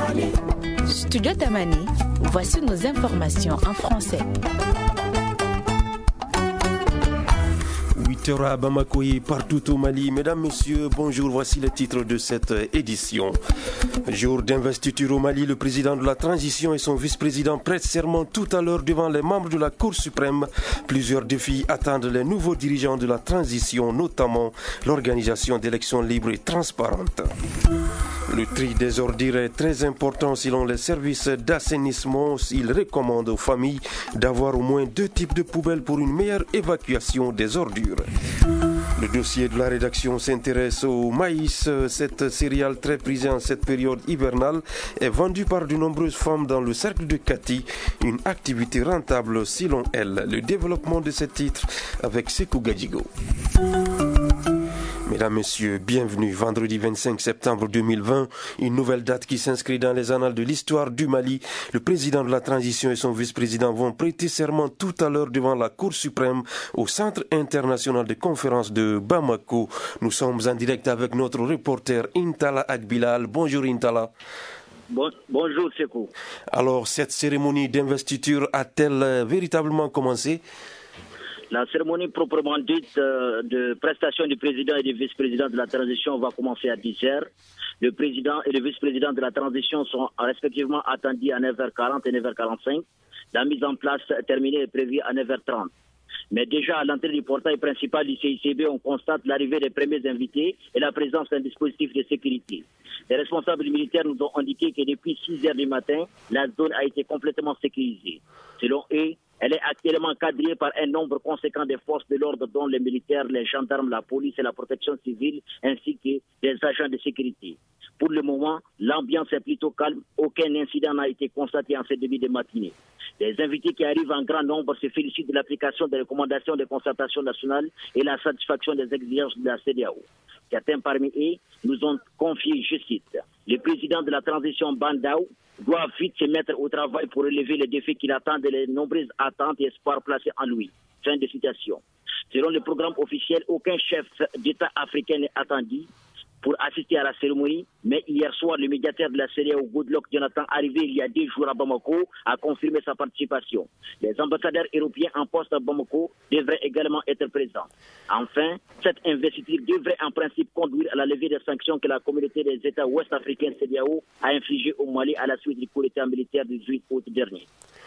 Studio Tamani, voici nos informations en français. 8h à Bamako et partout au Mali. Mesdames, Messieurs, bonjour, voici les titres de cette édition. Jour d'investiture au Mali, le président de la transition et son vice-président prêtent serment tout à l'heure devant les membres de la Cour suprême. Plusieurs défis attendent les nouveaux dirigeants de la transition, notamment l'organisation d'élections libres et transparentes. Le tri des ordures est très important selon les services d'assainissement. Ils recommandent aux familles d'avoir au moins 2 types de poubelles pour une meilleure évacuation des ordures. Le dossier de la rédaction s'intéresse au maïs. Cette céréale très prisée en cette période hivernale est vendue par de nombreuses femmes dans le cercle de Kati, une activité rentable selon elle. Le développement de ce titre avec Sekou Gadjigo. Mesdames, Messieurs, bienvenue. Vendredi 25 septembre 2020, une nouvelle date qui s'inscrit dans les annales de l'histoire du Mali. Le président de la transition et son vice-président vont prêter serment tout à l'heure devant la Cour suprême au Centre international de conférence de Bamako. Nous sommes en direct avec notre reporter Intala Agbilal. Bonjour Intala. Bonjour Sekou. Alors, cette cérémonie d'investiture a-t-elle véritablement commencé ? La cérémonie proprement dite de prestation du président et du vice-président de la transition va commencer à 10h. Le président et le vice-président de la transition sont respectivement attendus à 9h40 et 9h45. La mise en place terminée est prévue à 9h30. Mais déjà à l'entrée du portail principal du CICB, on constate l'arrivée des premiers invités et la présence d'un dispositif de sécurité. Les responsables militaires nous ont indiqué que depuis 6h du matin, la zone a été complètement sécurisée. Selon eux, elle est actuellement quadrillée par un nombre conséquent des forces de l'ordre, dont les militaires, les gendarmes, la police et la protection civile, ainsi que des agents de sécurité. Pour le moment, l'ambiance est plutôt calme. Aucun incident n'a été constaté en ce début de matinée. Les invités qui arrivent en grand nombre se félicitent de l'application des recommandations de concertation nationale et la satisfaction des exigences de la CEDEAO. Certains parmi eux nous ont confié, je cite, « Le président de la transition Bandao doit vite se mettre au travail pour relever les défis qu'il attend et les nombreuses attentes et espoirs placés en lui. » Fin de citation. Selon le programme officiel, aucun chef d'État africain n'est attendu pour assister à la cérémonie, mais hier soir, le médiateur de la CEDEAO, Goodluck Jonathan, arrivé il y a 10 jours à Bamako, a confirmé sa participation. Les ambassadeurs européens en poste à Bamako devraient également être présents. Enfin, cette investiture devrait en principe conduire à la levée des sanctions que la communauté des États ouest-africains CEDEAO a infligées au Mali à la suite du coup d'État militaire du 8 août dernier.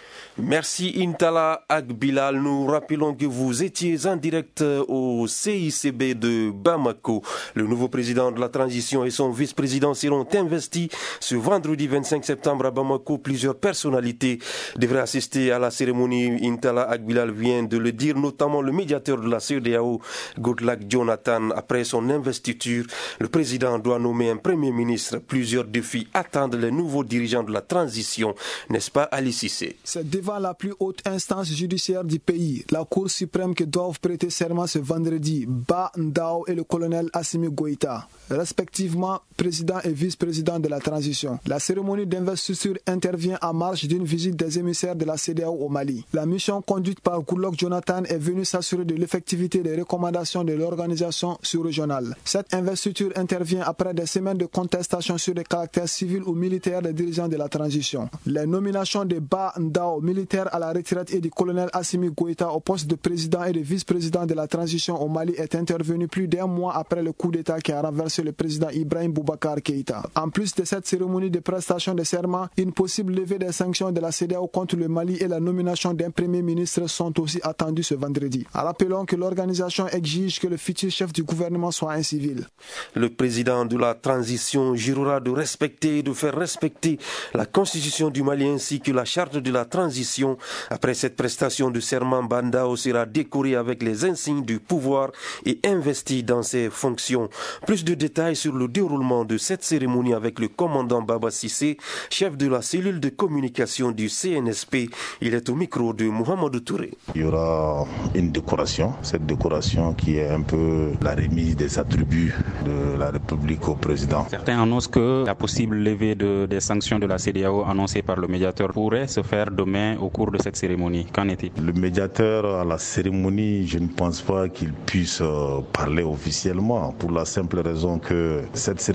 Merci Intala Agbilal. Nous rappelons que vous étiez en direct au CICB de Bamako. Le nouveau président de la transition et son vice-président seront investis ce vendredi 25 septembre à Bamako. Plusieurs personnalités devraient assister à la cérémonie. Intala Agbilal vient de le dire, notamment le médiateur de la CEDEAO, Goodluck Jonathan. Après son investiture, le président doit nommer un premier ministre. Plusieurs défis attendent les nouveaux dirigeants de la transition, n'est-ce pas Ali Cissé? Devant la plus haute instance judiciaire du pays, la Cour suprême que doivent prêter serment ce vendredi, Ba Ndao et le colonel Assimi Goïta, respectivement président et vice-président de la transition. La cérémonie d'investiture intervient en marge d'une visite des émissaires de la CEDEAO au Mali. La mission conduite par Goodluck Jonathan est venue s'assurer de l'effectivité des recommandations de l'organisation sous-régionale. Cette investiture intervient après des semaines de contestation sur les caractères civils ou militaires des dirigeants de la transition. Les nominations de Ba Ndao, militaire à la retraite, et du colonel Assimi Goïta au poste de président et de vice-président de la transition au Mali est intervenu plus d'1 mois après le coup d'État qui a renversé le président Ibrahim Boubacar Keïta. En plus de cette cérémonie de prestation de serment, une possible levée des sanctions de la CEDEAO contre le Mali et la nomination d'un premier ministre sont aussi attendues ce vendredi. Rappelons que l'organisation exige que le futur chef du gouvernement soit un civil. Le président de la transition jurera de respecter et de faire respecter la constitution du Mali ainsi que la charte de la transition. Après cette prestation de serment, Bandao sera décoré avec les insignes du pouvoir et investi dans ses fonctions. Plus de détails sur le déroulement de cette cérémonie avec le commandant Baba Cissé, chef de la cellule de communication du CNSP. Il est au micro de Mohamed Touré. Il y aura une décoration, cette décoration qui est un peu la remise des attributs de la République au président. Certains annoncent que la possible levée des sanctions de la CEDEAO annoncée par le médiateur pourrait se faire demain au cours de cette cérémonie. Qu'en est-il? Le médiateur à la cérémonie, je ne pense pas qu'il puisse parler officiellement, pour la simple raison que cette cérémonie de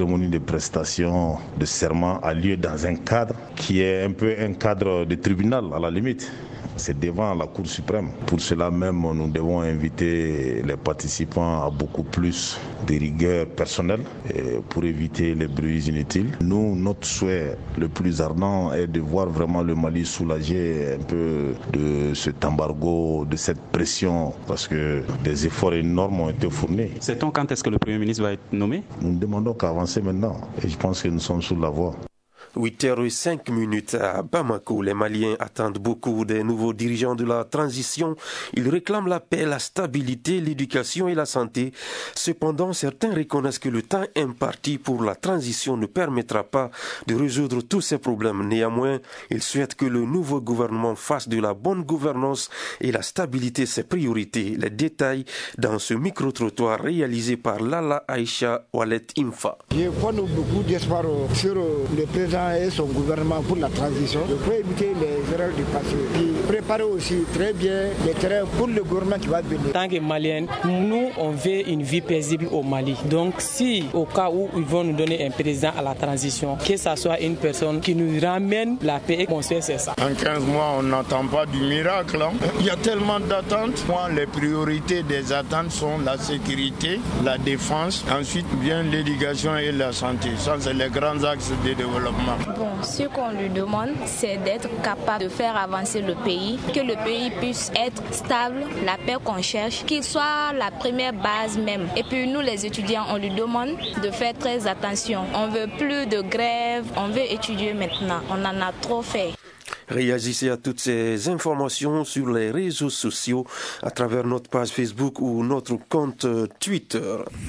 prestation de serment a lieu dans un cadre qui est un peu un cadre de tribunal à la limite. C'est devant la Cour suprême. Pour cela même, nous devons inviter les participants à beaucoup plus de rigueur personnelle pour éviter les bruits inutiles. Nous, notre souhait le plus ardent est de voir vraiment le Mali soulager un peu de cet embargo, de cette pression, parce que des efforts énormes ont été fournis. Sait-on quand est-ce que le Premier ministre va être nommé? Nous ne demandons qu'à avancer maintenant et je pense que nous sommes sur la voie. 8h05 à Bamako. Les Maliens attendent beaucoup des nouveaux dirigeants de la transition. Ils réclament la paix, la stabilité, l'éducation et la santé. Cependant, certains reconnaissent que le temps imparti pour la transition ne permettra pas de résoudre tous ces problèmes. Néanmoins, ils souhaitent que le nouveau gouvernement fasse de la bonne gouvernance et la stabilité ses priorités. Les détails dans ce micro-trottoir réalisé par Lala Aïcha Oualet Imfa. Je crois beaucoup d'espoir sur le président et son gouvernement pour la transition. Il faut éviter les erreurs du passé et préparer aussi très bien les terrains pour le gouvernement qui va venir. En tant que Maliens, nous on veut une vie paisible au Mali. Donc si au cas où ils vont nous donner un président à la transition, que ça soit une personne qui nous ramène la paix, on sait c'est ça. En 15 mois, on n'attend pas du miracle. Il y a tellement d'attentes. Moi, les priorités des attentes sont la sécurité, la défense, ensuite vient l'éducation et la santé. Ça, c'est les grands axes de développement. Bon, ce qu'on lui demande, c'est d'être capable de faire avancer le pays, que le pays puisse être stable, la paix qu'on cherche, qu'il soit la première base même. Et puis nous, les étudiants, on lui demande de faire très attention. On veut plus de grève, on veut étudier maintenant. On en a trop fait. Réagissez à toutes ces informations sur les réseaux sociaux à travers notre page Facebook ou notre compte Twitter.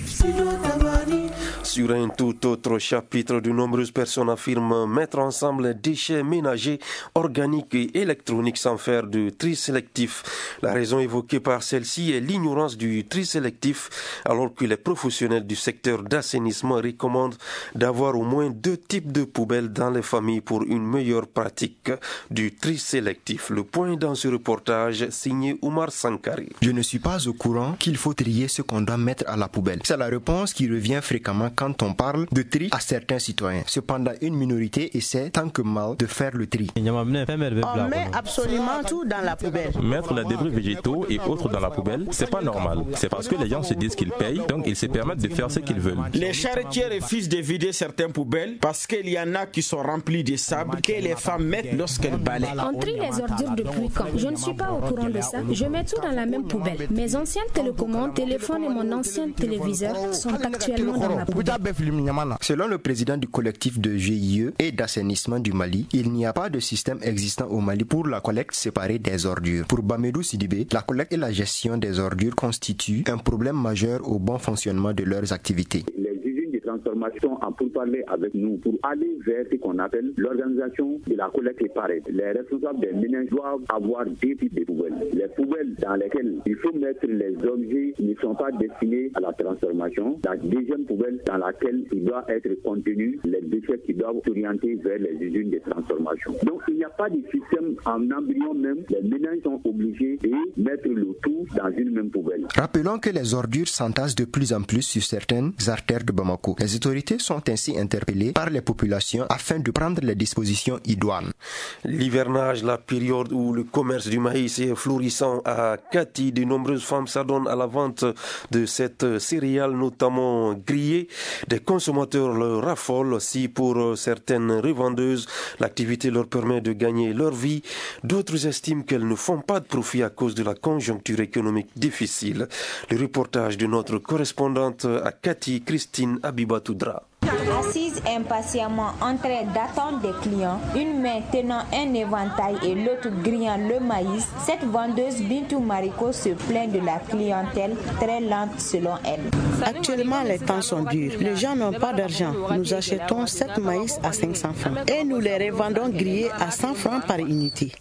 Sur un tout autre chapitre, de nombreuses personnes affirment mettre ensemble les déchets ménagers, organiques et électroniques sans faire de tri sélectif. La raison évoquée par celle-ci est l'ignorance du tri sélectif, alors que les professionnels du secteur d'assainissement recommandent d'avoir au moins 2 types de poubelles dans les familles pour une meilleure pratique du tri sélectif. Le point dans ce reportage signé Oumar Sankari. Je ne suis pas au courant qu'il faut trier ce qu'on doit mettre à la poubelle. C'est la réponse qui revient fréquemment quand on parle de tri à certains citoyens. Cependant, une minorité essaie tant que mal de faire le tri. On met absolument tout dans la poubelle. Mettre les débris végétaux et autres dans la poubelle, c'est pas normal. C'est parce que les gens se disent qu'ils payent, donc ils se permettent de faire ce qu'ils veulent. Les charretiers refusent de vider certaines poubelles parce qu'il y en a qui sont remplies de sable que les femmes mettent lorsqu'elles balayent. On trie les ordures depuis quand? Je ne suis pas au courant de ça. Je mets tout dans la même poubelle. Mes anciennes télécommandes, téléphones et mon ancien téléviseur sont actuellement dans ma poubelle. Selon le président du collectif de GIE et d'assainissement du Mali, il n'y a pas de système existant au Mali pour la collecte séparée des ordures. Pour Bamedou Sidibé, la collecte et la gestion des ordures constituent un problème majeur au bon fonctionnement de leurs activités. Transformation en pourparlers avec nous pour aller vers ce qu'on appelle l'organisation de la collecte séparée. Les responsables des ménages doivent avoir 2 types de poubelles. Les poubelles dans lesquelles il faut mettre les objets qui ne sont pas destinés à la transformation. La deuxième poubelle dans laquelle il doit être contenu les déchets qui doivent s'orienter vers les usines de transformation. Donc il n'y a pas de système en embryon même. Les ménages sont obligés de mettre le tout dans une même poubelle. Rappelons que les ordures s'entassent de plus en plus sur certaines artères de Bamako. Les autorités sont ainsi interpellées par les populations afin de prendre les dispositions idoines. L'hivernage, la période où le commerce du maïs est florissant à Kati, de nombreuses femmes s'adonnent à la vente de cette céréale, notamment grillée. Des consommateurs le raffolent. Si pour certaines revendeuses, l'activité leur permet de gagner leur vie, d'autres estiment qu'elles ne font pas de profit à cause de la conjoncture économique difficile. Le reportage de notre correspondante à Kati, Christine Abibatoudra. Assise impatiemment en train d'attendre des clients, une main tenant un éventail et l'autre grillant le maïs, cette vendeuse Bintou Mariko se plaint de la clientèle très lente selon elle. Actuellement, les temps sont durs. Les gens n'ont pas d'argent. Nous achetons 7 maïs à 500 francs et nous les revendons grillés à 100 francs par unité.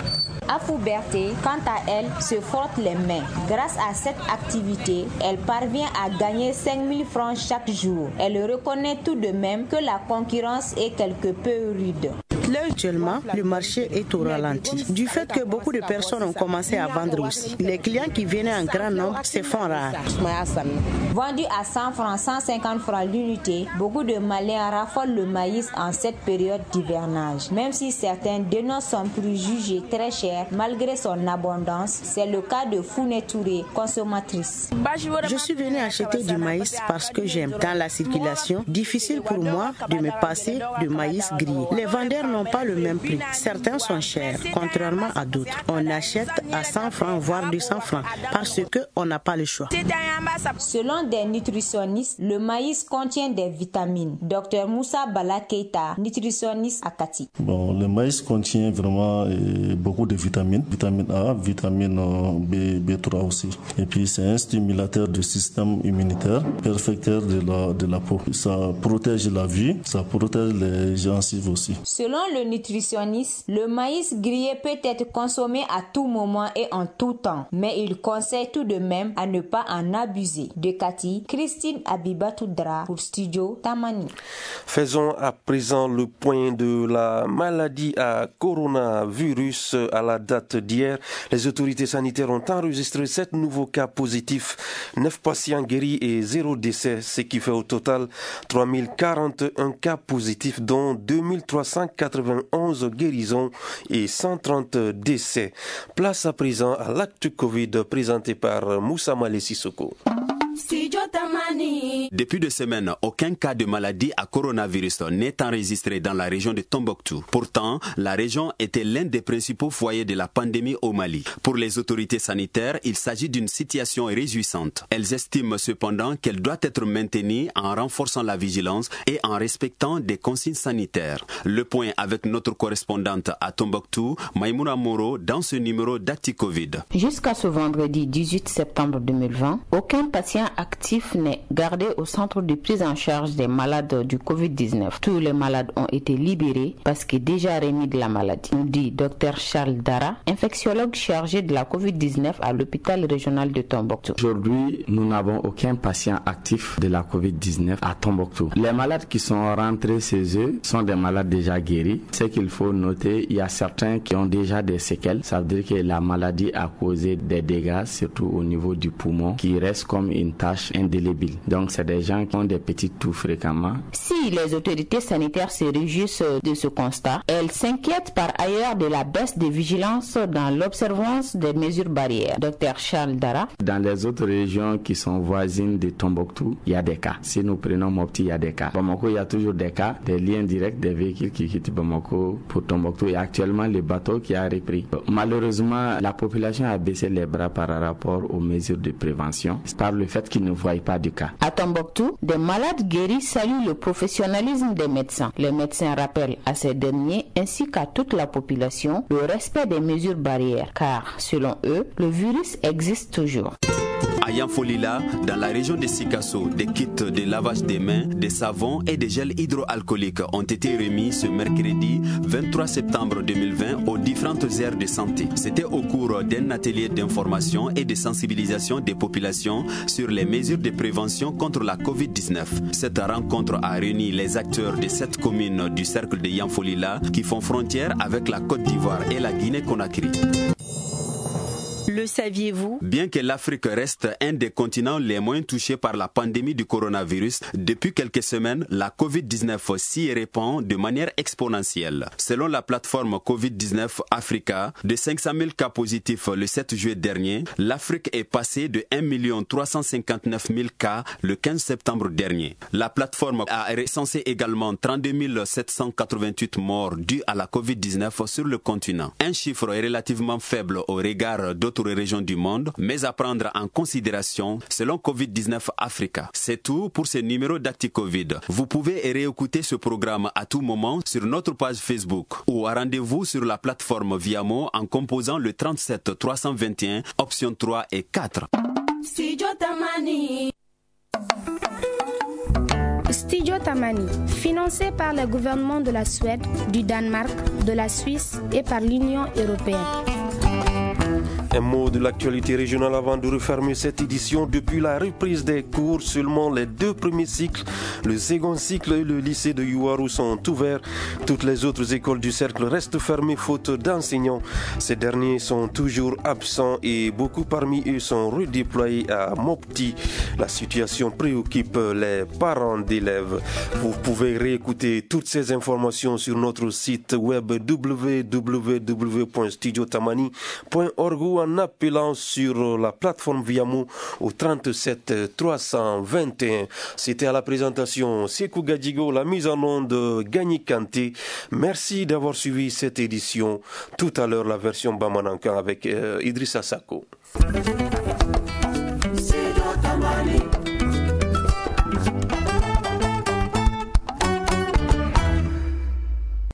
Afou Berté, quant à elle, se frotte les mains. Grâce à cette activité, elle parvient à gagner 5 000 francs chaque jour. Elle reconnaît tout de même que la concurrence est quelque peu rude. Là, actuellement, le marché est au ralenti. Du fait que beaucoup de personnes ont commencé à vendre aussi. Les clients qui venaient en grand nombre se font rares. Vendu à 100 francs, 150 francs l'unité, beaucoup de Maliens raffolent le maïs en cette période d'hivernage. Même si certains dénoncent son prix jugé très cher, malgré son abondance, c'est le cas de Founé Touré, consommatrice. Je suis venue acheter du maïs parce que j'aime. Dans la circulation, difficile pour moi de me passer de maïs grillé. Les vendeurs n'ont pas le même prix. Certains sont chers, contrairement à d'autres. On achète à 100 francs, voire 200 francs, parce qu'on n'a pas le choix. Selon des nutritionnistes, le maïs contient des vitamines. Dr Moussa Bala Keita, nutritionniste à Kati. Bon, le maïs contient vraiment beaucoup de vitamines. Vitamine A, vitamine B3 aussi. Et puis c'est un stimulateur du système immunitaire, perfecteur de la peau. Ça protège la vue, ça protège les gencives aussi. Selon le nutritionniste, le maïs grillé peut être consommé à tout moment et en tout temps, mais il conseille tout de même à ne pas en abuser. De Kati, Christine Abibatoudra pour Studio Tamani. Faisons à présent le point de la maladie à coronavirus. À la date d'hier, les autorités sanitaires ont enregistré 7 nouveaux cas positifs, 9 patients guéris et 0 décès, ce qui fait au total 3041 cas positifs, dont 2391 guérisons et 130 décès. Place à présent à l'actu Covid présenté par Moussa Malé Sissoko. Depuis 2 semaines, aucun cas de maladie à coronavirus n'est enregistré dans la région de Tombouctou. Pourtant, la région était l'un des principaux foyers de la pandémie au Mali. Pour les autorités sanitaires, il s'agit d'une situation réjouissante. Elles estiment cependant qu'elle doit être maintenue en renforçant la vigilance et en respectant des consignes sanitaires. Le point avec notre correspondante à Tombouctou, Maïmouna Moro, dans ce numéro d'ActiCovid. Jusqu'à ce vendredi 18 septembre 2020, aucun patient actif n'est gardé au centre de prise en charge des malades du Covid-19. Tous les malades ont été libérés parce que déjà remis de la maladie, nous dit Dr Charles Dara, infectiologue chargé de la Covid-19 à l'hôpital régional de Tombouctou. Aujourd'hui, nous n'avons aucun patient actif de la Covid-19 à Tombouctou. Les malades qui sont rentrés chez eux sont des malades déjà guéris. Ce qu'il faut noter, il y a certains qui ont déjà des séquelles. Ça veut dire que la maladie a causé des dégâts, surtout au niveau du poumon, qui reste comme une tache indélébile. Donc c'est des gens qui ont des petites toux fréquemment. Si les autorités sanitaires se réjouissent de ce constat, elles s'inquiètent par ailleurs de la baisse de vigilance dans l'observance des mesures barrières. Dr Charles Dara. Dans les autres régions qui sont voisines de Tombouctou, il y a des cas. Si nous prenons Mopti, il y a des cas. Bamako, il y a toujours des cas, des liens directs des véhicules qui quittent Bamako pour Tombouctou et actuellement le bateau qui a repris. Malheureusement, la population a baissé les bras par rapport aux mesures de prévention par le fait qu'ils ne voient pas de cas. À Tombouctou, des malades guéris saluent le professionnalisme des médecins. Les médecins rappellent à ces derniers ainsi qu'à toute la population le respect des mesures barrières car, selon eux, le virus existe toujours. À Yanfolila, dans la région de Sikasso, des kits de lavage des mains, des savons et des gels hydroalcooliques ont été remis ce mercredi 23 septembre 2020 aux différentes aires de santé. C'était au cours d'un atelier d'information et de sensibilisation des populations sur les mesures de prévention contre la Covid-19. Cette rencontre a réuni les acteurs de 7 communes du cercle de Yanfolila qui font frontière avec la Côte d'Ivoire et la Guinée-Conakry. Le saviez-vous? Bien que l'Afrique reste un des continents les moins touchés par la pandémie du coronavirus, depuis quelques semaines, la Covid-19 s'y répand de manière exponentielle. Selon la plateforme Covid-19 Africa, de 500 000 cas positifs le 7 juillet dernier, l'Afrique est passée de 1 359 000 cas le 15 septembre dernier. La plateforme a recensé également 32 788 morts dus à la Covid-19 sur le continent. Un chiffre relativement faible au regard d'autres régions du monde, mais à prendre en considération selon Covid-19 Africa. C'est tout pour ce numéro d'ActiCovid. Vous pouvez réécouter ce programme à tout moment sur notre page Facebook ou à rendez-vous sur la plateforme Viamo en composant le 37 321 options 3 et 4. Studio Tamani, financé par le gouvernement de la Suède, du Danemark, de la Suisse et par l'Union européenne. Un mot de l'actualité régionale avant de refermer cette édition. Depuis la reprise des cours, seulement les 2 premiers cycles, le second cycle et le lycée de Youarou sont ouverts. Toutes les autres écoles du cercle restent fermées faute d'enseignants. Ces derniers sont toujours absents et beaucoup parmi eux sont redéployés à Mopti. La situation préoccupe les parents d'élèves. Vous pouvez réécouter toutes ces informations sur notre site web www.studiotamani.org ou en appelant sur la plateforme Viamo au 37 321. C'était à la présentation Sekou Gadjigo, la mise en onde Gagny Kanté. Merci d'avoir suivi cette édition. Tout à l'heure, la version Bamanankan avec Idrissa Sako.